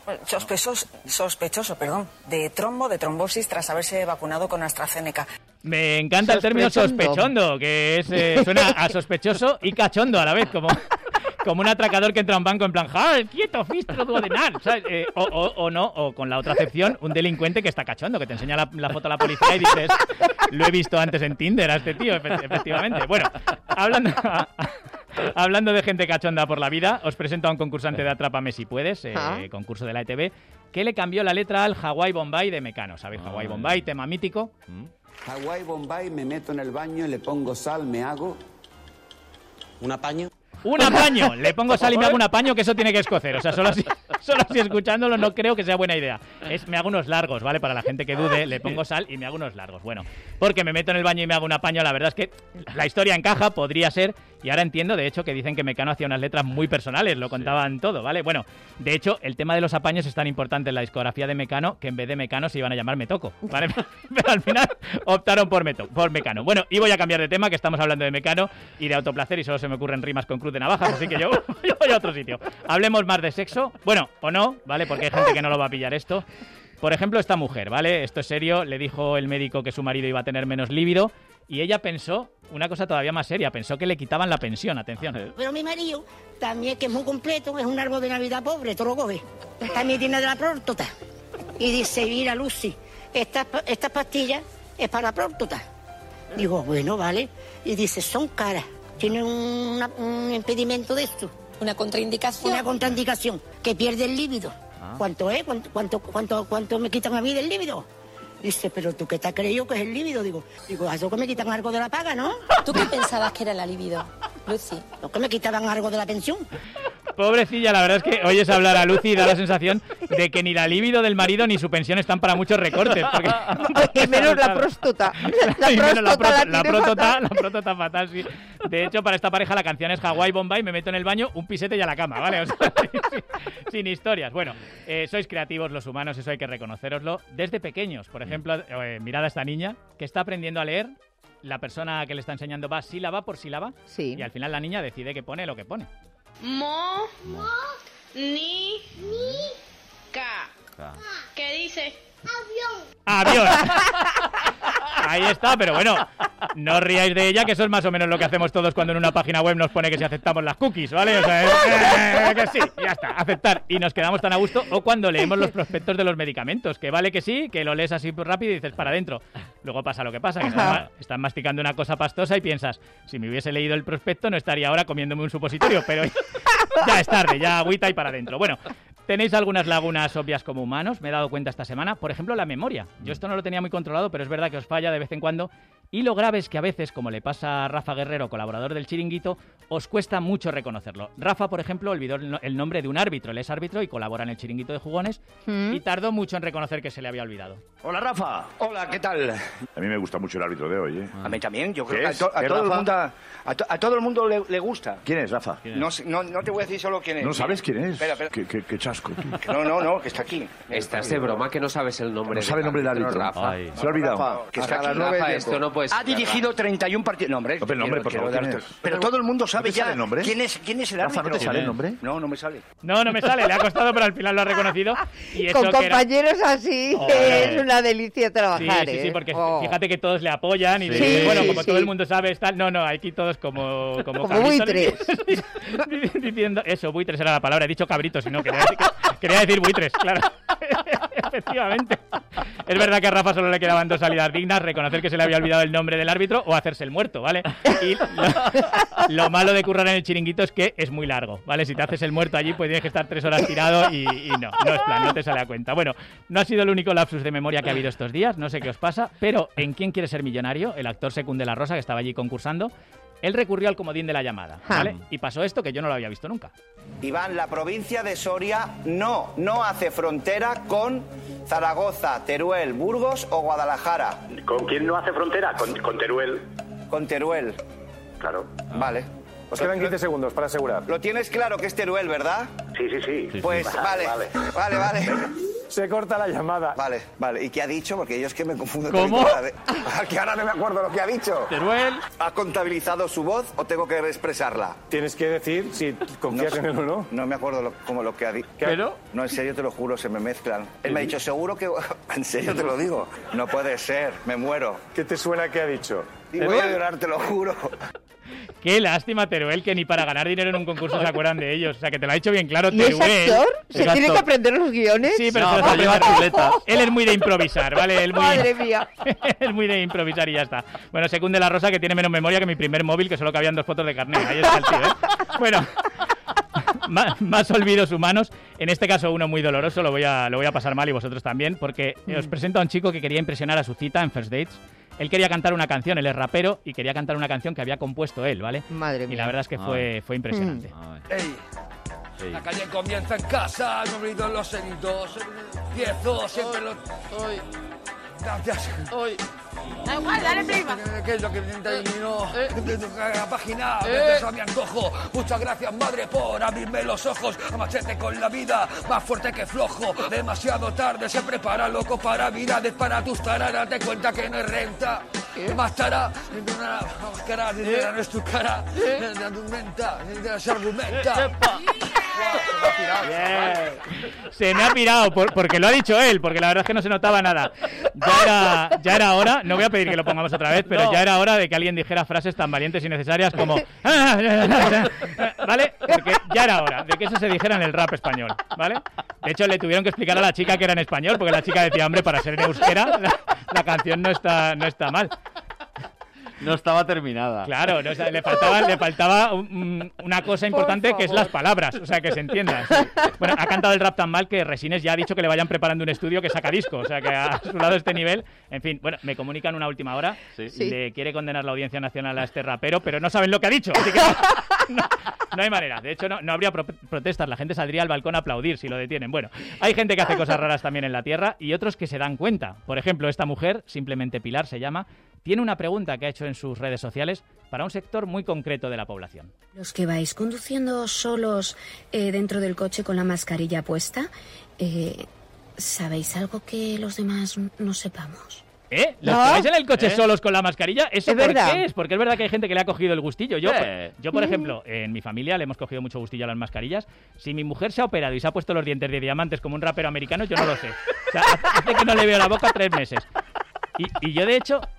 de trombosis tras haberse vacunado con AstraZeneca. Me encanta el término sospechondo, que es, suena a sospechoso y cachondo a la vez, como un atracador que entra a un banco en plan, quieto, fistro duodenal, ¿sabes? O con la otra acepción, un delincuente que está cachondo, que te enseña la foto a la policía y dices, lo he visto antes en Tinder a este tío, efectivamente. Bueno, hablando de gente cachonda por la vida, os presento a un concursante de Atrápame si puedes, concurso de la ETV, que le cambió la letra al Hawái Bombay de Mecano. ¿Sabéis? Hawái Bombay, tema mítico. Hawái Bombay, me meto en el baño, le pongo sal, me hago... ¿Un apaño? ¡Un apaño! Le pongo sal y me hago un apaño, que eso tiene que escocer. O sea, solo así escuchándolo no creo que sea buena idea. Me hago unos largos, ¿vale? Para la gente que dude, le pongo sal y me hago unos largos. Bueno, porque me meto en el baño y me hago un apaño, la verdad es que la historia encaja, podría ser, y ahora entiendo, de hecho, que dicen que Mecano hacía unas letras muy personales, lo contaban todo, ¿vale? Bueno, de hecho, el tema de los apaños es tan importante en la discografía de Mecano que en vez de Mecano se iban a llamar Me Toco, ¿vale? Pero al final optaron por Mecano. Bueno, y voy a cambiar de tema, que estamos hablando de Mecano y de autoplacer y solo se me ocurren rimas con cruz de navajas, así que yo voy a otro sitio. Hablemos más de sexo, bueno, o no, ¿vale? Porque hay gente que no lo va a pillar esto. Por ejemplo, esta mujer, ¿vale? Esto es serio, le dijo el médico que su marido iba a tener menos líbido y ella pensó, una cosa todavía más seria, pensó que le quitaban la pensión, atención. Pero mi marido también, que es muy completo, es un árbol de Navidad pobre, todo lo coge. También tiene de la próstata. Y dice, mira, Lucy, esta pastilla es para la próstata. Digo, bueno, vale. Y dice, son caras, tienen un impedimento de esto. ¿Una contraindicación? Una contraindicación, que pierde el líbido. ¿Cuánto es? ¿Cuánto me quitan a mí del líbido? Dice, pero tú qué te has creído que es el líbido. Digo, eso que me quitan algo de la paga, ¿no? ¿Tú qué pensabas que era la libido, Lucy? ¿No que me quitaban algo de la pensión? Pobrecilla, la verdad es que oyes hablar a Lucy y da la sensación de que ni la libido del marido ni su pensión están para muchos recortes. Y menos la próstata. La próstata fatal, sí. De hecho, para esta pareja la canción es Hawái Bombay, me meto en el baño, un pisete y a la cama, ¿vale? O sea, sin historias. Bueno, sois creativos los humanos, eso hay que reconoceroslo. Desde pequeños, por ejemplo, mirad a esta niña que está aprendiendo a leer. La persona que le está enseñando va sílaba por sílaba. Sí. Y al final la niña decide que pone lo que pone. Ni, ca. ¿Qué dice? ¡Avión! Ahí está, pero bueno, no os riáis de ella, que eso es más o menos lo que hacemos todos cuando en una página web nos pone que si aceptamos las cookies, ¿vale? O sea, que sí, ya está, aceptar. Y nos quedamos tan a gusto. O cuando leemos los prospectos de los medicamentos, que vale que sí, que lo lees así rápido y dices para adentro. Luego pasa lo que pasa, que estás masticando una cosa pastosa y piensas, si me hubiese leído el prospecto no estaría ahora comiéndome un supositorio, pero ya es tarde, ya agüita y para adentro. Bueno, tenéis algunas lagunas obvias como humanos, me he dado cuenta esta semana. Por ejemplo, la memoria. Yo esto no lo tenía muy controlado, pero es verdad que os falla de vez en cuando. Y lo grave es que a veces, como le pasa a Rafa Guerrero, colaborador del Chiringuito, os cuesta mucho reconocerlo. Rafa, por ejemplo, olvidó el nombre de un árbitro. Él es árbitro y colabora en el Chiringuito de Jugones y tardó mucho en reconocer que se le había olvidado. Hola, Rafa. Hola, ¿qué tal? A mí me gusta mucho el árbitro de hoy, ¿eh? A mí también. Yo creo que a todo el mundo le gusta. ¿Quién es, Rafa? No te voy a decir solo quién es. ¿No sabes quién es? Espera. Qué chasco, tú. No, que está aquí. Estás de broma que no sabes el nombre. No sabe el nombre del árbitro. Rafa. Se ha olvidado. Rafa, que está aquí. Rafa, esto no puede ser. Ha dirigido 31 partidos. No, hombre. El nombre, por favor, ¿quién es? Pero todo el mundo sabe ya el nombre. quién es el árbitro. Rafa, ¿no te sale el nombre? No me sale. No me sale. Le ha costado, pero al final lo ha reconocido. Y eso con compañeros así es una delicia trabajar. Sí, porque fíjate que todos le apoyan y como todo el mundo sabe, tal. No, aquí todos como buitres. Diciendo eso, buitres era la palabra. He dicho cabritos, y no, quería decir buitres, claro. Efectivamente. Es verdad que a Rafa solo le quedaban dos salidas dignas: reconocer que se le había olvidado el nombre del árbitro o hacerse el muerto, ¿vale? Y lo malo de currar en el Chiringuito es que es muy largo, ¿vale? Si te haces el muerto allí, pues tienes que estar 3 horas tirado y no es plan, no te sale a cuenta. Bueno, no ha sido el único lapsus de memoria que ha habido estos días, no sé qué os pasa, pero en ¿Quién quiere ser millonario?, el actor Secún de la Rosa, que estaba allí concursando, él recurrió al comodín de la llamada, ¿vale? Y pasó esto que yo no lo había visto nunca. Iván, la provincia de Soria no hace frontera con Zaragoza, Teruel, Burgos o Guadalajara. ¿Con quién no hace frontera? Con Teruel. Con Teruel. Claro. Vale. Os quedan 15 segundos para asegurar. Lo tienes claro que es Teruel, ¿verdad? Sí. Pues vale. Se corta la llamada. Vale. ¿Y qué ha dicho? Porque yo es que me confundo. ¿Cómo? Que ahora no me acuerdo lo que ha dicho. Teruel. ¿Ha contabilizado su voz o tengo que expresarla? Tienes que decir si confías en él o no. No me acuerdo como lo que ha dicho. ¿Pero? No, en serio te lo juro, se me mezclan. Él me ha dicho, seguro que... En serio te lo digo. No puede ser, me muero. ¿Qué te suena que ha dicho? Y voy a llorar, te lo juro. Qué lástima, Teruel, que ni para ganar dinero en un concurso se acuerdan de ellos. O sea, que te lo ha dicho bien claro, ¿Y Teruel. es actor? ¿Se tiene que aprender los guiones? Sí, pero se los lleva chuletas. Él es muy de improvisar, ¿vale? Madre mía. Es muy de improvisar y ya está. Bueno, Secún de la Rosa, que tiene menos memoria que mi primer móvil, que solo cabían 2 fotos de carnet. Ahí está el tío, ¿eh? Bueno, más olvidos humanos. En este caso, uno muy doloroso, lo voy a pasar mal y vosotros también, porque os presento a un chico que quería impresionar a su cita en First Dates. Él quería cantar una canción, él es rapero, y quería cantar una canción que había compuesto él, ¿vale? Madre mía. Y la verdad es que fue impresionante. Ey, la calle comienza en casa, no brindo los heridos, empiezo siempre los... Gracias. Da igual, dale prima. ¿Qué es lo que terminó? La página, a mi antojo. Muchas gracias, madre, por abrirme los ojos. A machete con la vida, más fuerte que flojo. Demasiado tarde, se prepara loco para virades, para tus taras. Date cuenta que no es renta. Más tara, una máscara, no es tu cara. Argumenta, se argumenta. Se me ha pirado porque lo ha dicho él, porque la verdad es que no se notaba nada. Ya era hora, no voy a pedir que lo pongamos otra vez, pero ya era hora de que alguien dijera frases tan valientes y necesarias como ¿vale? Porque ya era hora de que eso se dijera en el rap español, ¿vale? De hecho, le tuvieron que explicar a la chica que era en español, porque la chica decía, hombre, para ser en euskera, la canción no está mal. No estaba terminada. Claro, no, o sea, le faltaba una cosa importante, que es las palabras, o sea, que se entiendan. Sí. Bueno, ha cantado el rap tan mal que Resines ya ha dicho que le vayan preparando un estudio que saca disco, o sea, que a su lado este nivel. En fin, bueno, me comunican una última hora, le quiere condenar la Audiencia Nacional a este rapero, pero no saben lo que ha dicho, así que no hay manera. De hecho, no habría protestas, la gente saldría al balcón a aplaudir si lo detienen. Bueno, hay gente que hace cosas raras también en la Tierra y otros que se dan cuenta. Por ejemplo, esta mujer, simplemente Pilar se llama, tiene una pregunta que ha hecho en sus redes sociales para un sector muy concreto de la población. Los que vais conduciendo solos dentro del coche con la mascarilla puesta, ¿sabéis algo que los demás no sepamos? ¿Los que vais en el coche solos con la mascarilla? ¿Eso por qué es? Porque es verdad que hay gente que le ha cogido el gustillo. Yo, por ejemplo, en mi familia le hemos cogido mucho gustillo a las mascarillas. Si mi mujer se ha operado y se ha puesto los dientes de diamantes como un rapero americano, yo no lo sé. O sea, hace que no le veo la boca 3 meses. Y yo, de hecho,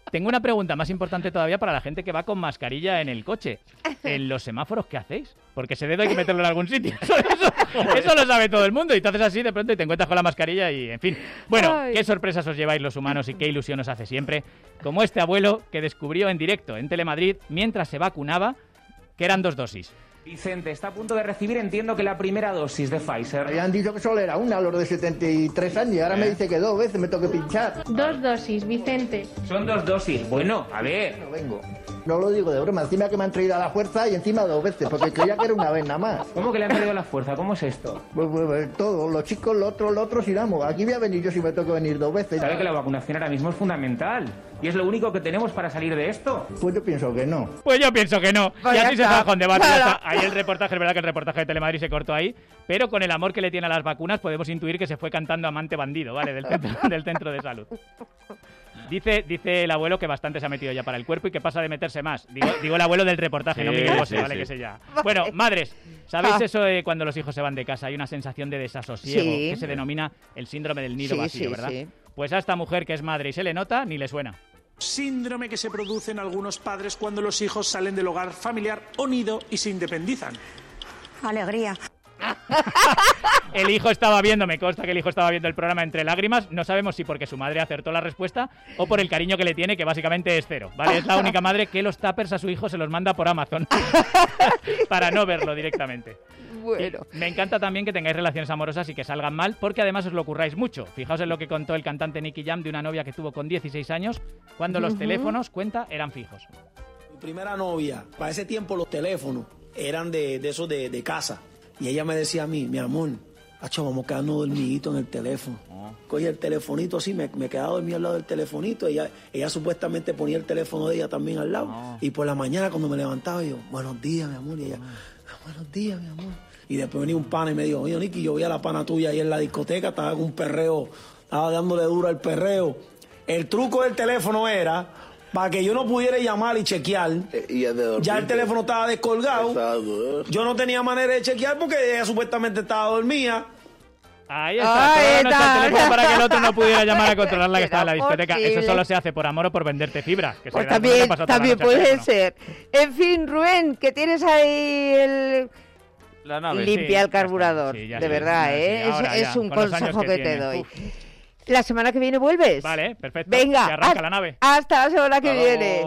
tengo una pregunta más importante todavía para la gente que va con mascarilla en el coche. ¿En los semáforos qué hacéis? Porque ese dedo hay que meterlo en algún sitio. Eso lo sabe todo el mundo. Y te haces así de pronto y te encuentras con la mascarilla y, en fin. Bueno, qué sorpresas os lleváis los humanos y qué ilusión os hace siempre. Como este abuelo que descubrió en directo en Telemadrid, mientras se vacunaba, que eran 2 dosis. Vicente está a punto de recibir, entiendo que la primera dosis de Pfizer. Me han dicho que solo era una a los de 73 años y ahora me dice que 2 veces me tengo que pinchar. 2 dosis, Vicente. Son 2 dosis. Bueno, a ver. No vengo. No lo digo de broma, encima que me han traído a la fuerza y encima 2 veces, porque creía que era una vez nada más. ¿Cómo que le han traído a la fuerza? ¿Cómo es esto? Pues todo, los chicos, los otros iramos. Aquí voy a venir yo si me tengo que venir 2 veces. Sabe que la vacunación ahora mismo es fundamental. ¿Y es lo único que tenemos para salir de esto? Pues yo pienso que no. Pues yo pienso que no. Pues y así se trajo en debate. Claro. Ahí el reportaje, es verdad que el reportaje de Telemadrid se cortó ahí, pero con el amor que le tiene a las vacunas podemos intuir que se fue cantando Amante Bandido, ¿vale? Del centro de salud. Dice el abuelo que bastante se ha metido ya para el cuerpo y que pasa de meterse más. Digo el abuelo del reportaje, no Miguel Bosé, ¿vale? Que sé ya. Bueno, madres, ¿sabéis eso de cuando los hijos se van de casa? Hay una sensación de desasosiego que se denomina el síndrome del nido vacío, ¿verdad? Sí. Pues a esta mujer que es madre y se le nota, ni le suena. Síndrome que se produce en algunos padres cuando los hijos salen del hogar familiar o nido y se independizan. Alegría. El hijo estaba viendo, me consta que el hijo estaba viendo el programa entre lágrimas. No sabemos si porque su madre acertó la respuesta o por el cariño que le tiene, que básicamente es 0, ¿vale? Es la única madre que los tuppers a su hijo se los manda por Amazon para no verlo directamente. Bueno. Me encanta también que tengáis relaciones amorosas y que salgan mal, porque además os lo curráis mucho. Fijaos en lo que contó el cantante Nicky Jam de una novia que tuvo con 16 años, cuando los teléfonos, cuenta, eran fijos. Mi primera novia, para ese tiempo los teléfonos eran de esos de casa. Y ella me decía a mí, mi amor, acho, vamos a quedarnos dormiditos en el teléfono. Cogía el telefonito así, me quedaba dormido al lado del telefonito. Ella supuestamente ponía el teléfono de ella también al lado. Y por la mañana cuando me levantaba yo, buenos días, mi amor. Y ella, buenos días, mi amor. Y después venía un pana y me dijo, oye, Nicky, yo vi a la pana tuya ahí en la discoteca, estaba con un perreo, estaba dándole duro al perreo. El truco del teléfono era, para que yo no pudiera llamar y chequear, ya el teléfono estaba descolgado. Yo no tenía manera de chequear porque ella supuestamente estaba dormida. Ahí está, el teléfono para que el otro no pudiera llamar a controlar la que estaba en la discoteca. Eso solo se hace por amor o por venderte fibra. Que pues también puede ser. En fin, Rubén, que tienes ahí la nave, limpia el carburador. De verdad, es un consejo que te doy. ¿La semana que viene vuelves? Vale, perfecto. Venga, que arranca la nave. Hasta la semana que viene.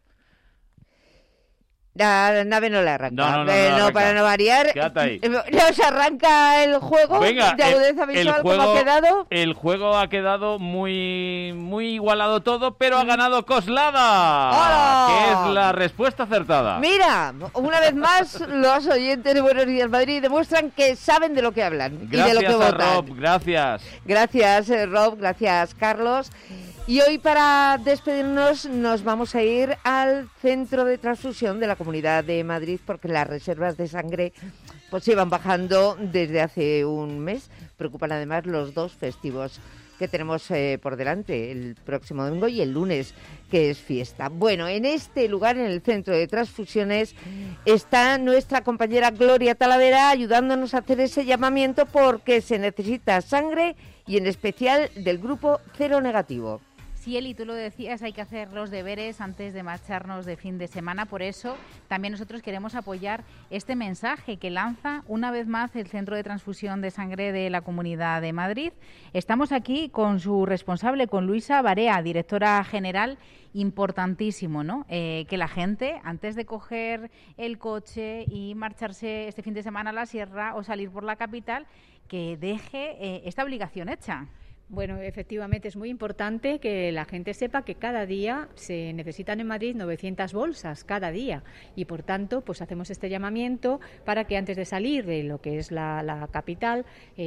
La nave no la arranca. No, para no variar. Quédate ahí. ¿Nos arranca el juego de agudeza visual? ¿Cómo ha quedado? El juego ha quedado muy igualado todo, pero ha ganado Coslada. ¡Hola! Que es la respuesta acertada. Mira, una vez más, los oyentes de Buenos Días Madrid demuestran que saben de lo que hablan y de lo que votan. Rob, gracias. Gracias, Rob, gracias, Carlos. Y hoy, para despedirnos, nos vamos a ir al centro de transfusión de la Comunidad de Madrid, porque las reservas de sangre pues iban bajando desde hace un mes. Preocupan además los 2 festivos que tenemos por delante, el próximo domingo y el lunes, que es fiesta. Bueno, en este lugar, en el centro de transfusiones, está nuestra compañera Gloria Talavera ayudándonos a hacer ese llamamiento porque se necesita sangre y en especial del grupo cero negativo. Sí, Eli, tú lo decías, hay que hacer los deberes antes de marcharnos de fin de semana. Por eso también nosotros queremos apoyar este mensaje que lanza una vez más el Centro de Transfusión de Sangre de la Comunidad de Madrid. Estamos aquí con su responsable, con Luisa Barea, directora general. Importantísimo, ¿no? Que la gente, antes de coger el coche y marcharse este fin de semana a la sierra o salir por la capital, que deje esta obligación hecha. Bueno, efectivamente es muy importante que la gente sepa que cada día se necesitan en Madrid 900 bolsas, cada día, y por tanto pues hacemos este llamamiento para que antes de salir de lo que es la capital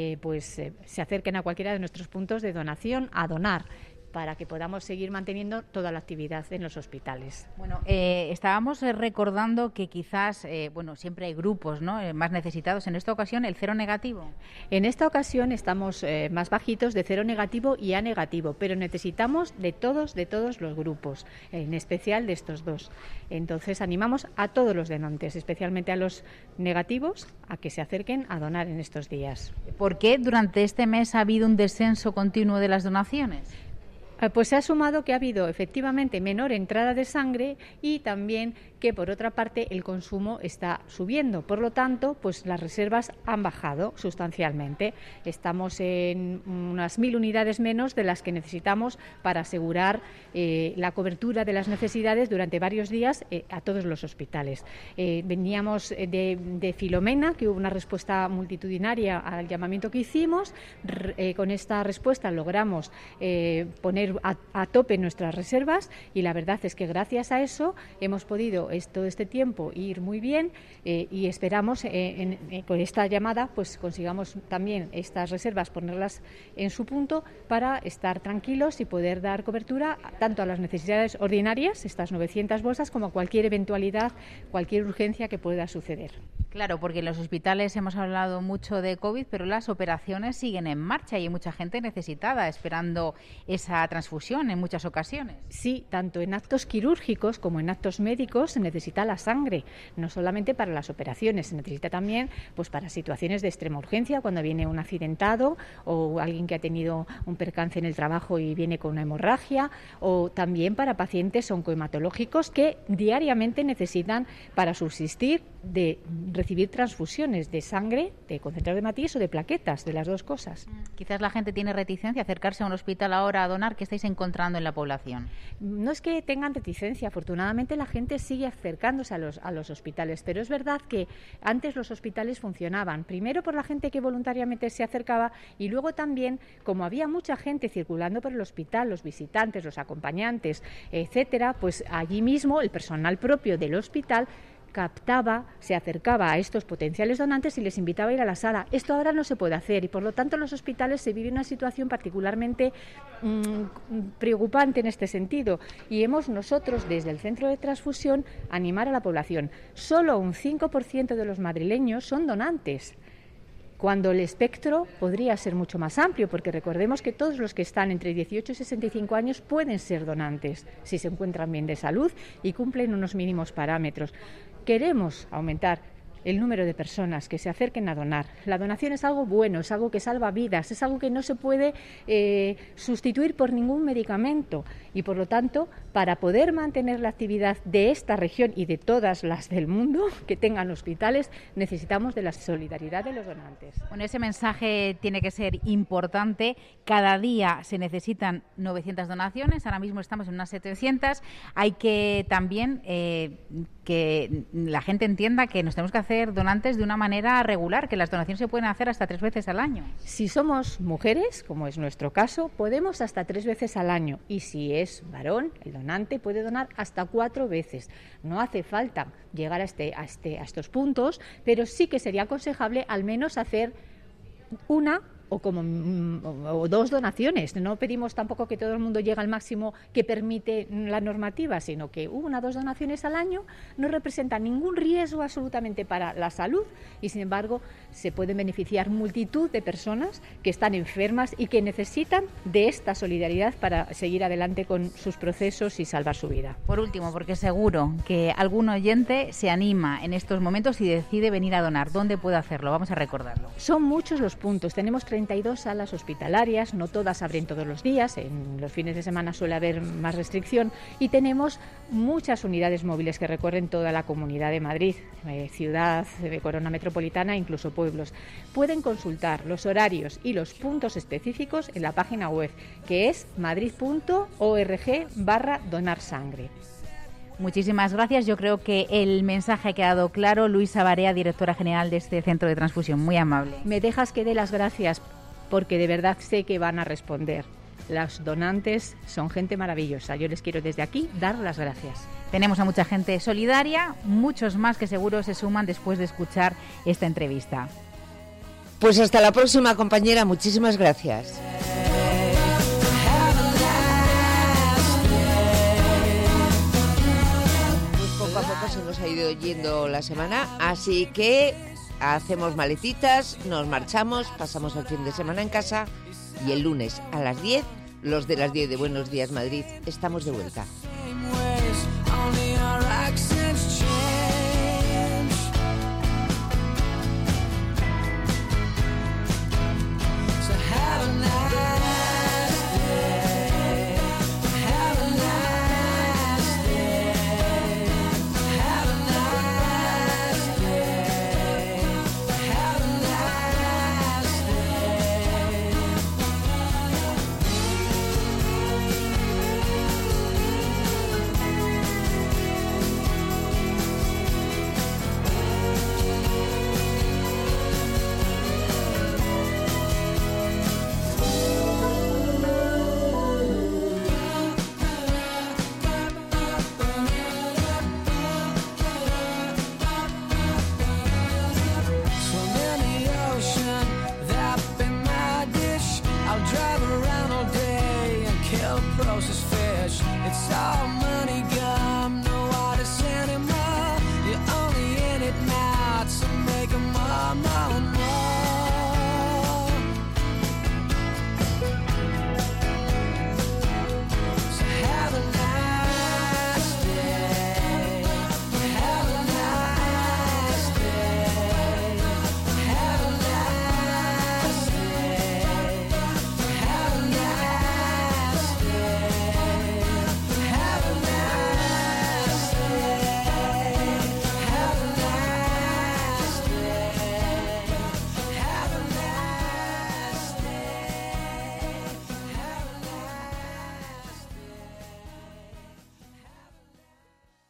se acerquen a cualquiera de nuestros puntos de donación a donar, para que podamos seguir manteniendo toda la actividad en los hospitales. Bueno, estábamos recordando que quizás, siempre hay grupos, ¿no?, más necesitados. En esta ocasión, el cero negativo. En esta ocasión estamos más bajitos de cero negativo y A negativo, pero necesitamos de todos los grupos, en especial de estos 2. Entonces, animamos a todos los donantes, especialmente a los negativos, a que se acerquen a donar en estos días. ¿Por qué durante este mes ha habido un descenso continuo de las donaciones? Pues se ha sumado que ha habido efectivamente menor entrada de sangre y también que por otra parte el consumo está subiendo. Por lo tanto, pues las reservas han bajado sustancialmente. Estamos en unas 1.000 unidades menos de las que necesitamos para asegurar la cobertura de las necesidades durante varios días a todos los hospitales. Veníamos de Filomena, que hubo una respuesta multitudinaria al llamamiento que hicimos. Con esta respuesta logramos poner a tope nuestras reservas y la verdad es que gracias a eso hemos podido todo este tiempo ir muy bien y esperamos con esta llamada pues consigamos también estas reservas ponerlas en su punto para estar tranquilos y poder dar cobertura tanto a las necesidades ordinarias, estas 900 bolsas, como a cualquier eventualidad, cualquier urgencia que pueda suceder. Claro, porque en los hospitales hemos hablado mucho de COVID, pero las operaciones siguen en marcha y hay mucha gente necesitada esperando esa transfusión en muchas ocasiones. Sí, tanto en actos quirúrgicos como en actos médicos se necesita la sangre, no solamente para las operaciones, se necesita también pues para situaciones de extrema urgencia, cuando viene un accidentado o alguien que ha tenido un percance en el trabajo y viene con una hemorragia, o también para pacientes oncohematológicos que diariamente necesitan para subsistir de recibir transfusiones de sangre, de concentrado de hematíes o de plaquetas, de las dos cosas. Quizás la gente tiene reticencia a acercarse a un hospital ahora a donar. ¿Qué estáis encontrando en la población? No es que tengan reticencia, afortunadamente la gente sigue acercándose a los hospitales, pero es verdad que antes los hospitales funcionaban, primero por la gente que voluntariamente se acercaba y luego también, como había mucha gente circulando por el hospital, los visitantes, los acompañantes, etcétera, pues allí mismo el personal propio del hospital captaba, se acercaba a estos potenciales donantes y les invitaba a ir a la sala. Esto ahora no se puede hacer y por lo tanto en los hospitales se vive una situación particularmente preocupante en este sentido y hemos nosotros desde el Centro de Transfusión animar a la población. Solo un 5% de los madrileños son donantes, cuando el espectro podría ser mucho más amplio, porque recordemos que todos los que están entre 18 y 65 años pueden ser donantes si se encuentran bien de salud y cumplen unos mínimos parámetros. Queremos aumentar el número de personas que se acerquen a donar. La donación es algo bueno, es algo que salva vidas, es algo que no se puede sustituir por ningún medicamento y por lo tanto, para poder mantener la actividad de esta región y de todas las del mundo que tengan hospitales, necesitamos de la solidaridad de los donantes. Bueno, ese mensaje tiene que ser importante. Cada día se necesitan 900 donaciones, ahora mismo estamos en unas 700. Hay que también que la gente entienda que nos tenemos que hacer donantes de una manera regular, que las donaciones se pueden hacer hasta 3 veces al año. Si somos mujeres, como es nuestro caso, podemos hasta 3 veces al año y si es varón, el donante puede donar hasta 4 veces. No hace falta llegar a estos puntos, pero sí que sería aconsejable al menos hacer una o 2 donaciones. No pedimos tampoco que todo el mundo llegue al máximo que permite la normativa, sino que 1 o 2 donaciones al año no representa ningún riesgo absolutamente para la salud y, sin embargo, se pueden beneficiar multitud de personas que están enfermas y que necesitan de esta solidaridad para seguir adelante con sus procesos y salvar su vida. Por último, porque seguro que algún oyente se anima en estos momentos y decide venir a donar. ¿Dónde puede hacerlo? Vamos a recordarlo. Son muchos los puntos. Tenemos 32 salas hospitalarias, no todas abren todos los días, en los fines de semana suele haber más restricción y tenemos muchas unidades móviles que recorren toda la Comunidad de Madrid, ciudad, corona metropolitana, incluso pueblos. Pueden consultar los horarios y los puntos específicos en la página web, que es madrid.org/donarsangre. Muchísimas gracias. Yo creo que el mensaje ha quedado claro. Luisa Barea, directora general de este Centro de Transfusión, muy amable. Me dejas que dé las gracias porque de verdad sé que van a responder. Los donantes son gente maravillosa. Yo les quiero desde aquí dar las gracias. Tenemos a mucha gente solidaria, muchos más que seguro se suman después de escuchar esta entrevista. Pues hasta la próxima, compañera. Muchísimas gracias. Poco a poco se nos ha ido yendo la semana, así que hacemos maletitas, nos marchamos, pasamos el fin de semana en casa y el lunes a las 10, los de las 10 de Buenos Días Madrid, estamos de vuelta. kill processed fish. It's all money.